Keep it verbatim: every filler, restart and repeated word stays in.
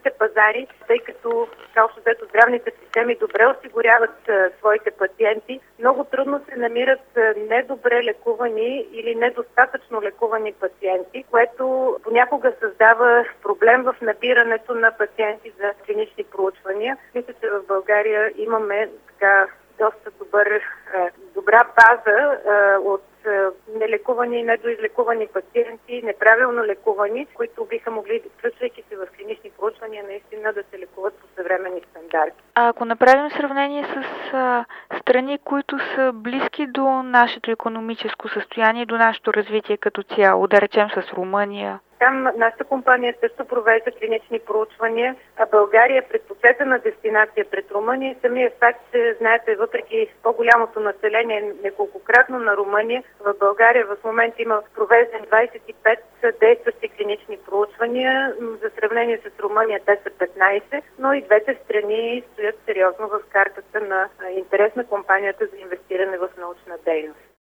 българските пазари, тъй като взето здравните системи добре осигуряват а, своите пациенти, много трудно се намират а, недобре лекувани или недостатъчно лекувани пациенти, което понякога създава проблем в набирането на пациенти за клинични проучвания. Мисля, че в България имаме така доста добър, добра база от нелекувани и недоизлекувани пациенти, неправилно лекувани, които биха могли, включвайки се в клинични проучвания, наистина да се лекуват по съвременни стандарти. А ако направим сравнение с а, страни, които са близки до нашето икономическо състояние, до нашето развитие като цяло, да речем с Румъния? Там нашата компания също провежда клинични проучвания, а България е предпочетена дестинация пред Румъния. Самия факт, че, знаете, въпреки по-голямото население неколкократно на Румъния, в България в момента има проведени двадесет и пет действащи клинични проучвания. За сравнение с Румъния те са петнадесет, но и двете страни стоят сериозно в картата на интерес на компанията за инвестиране в научна дейност.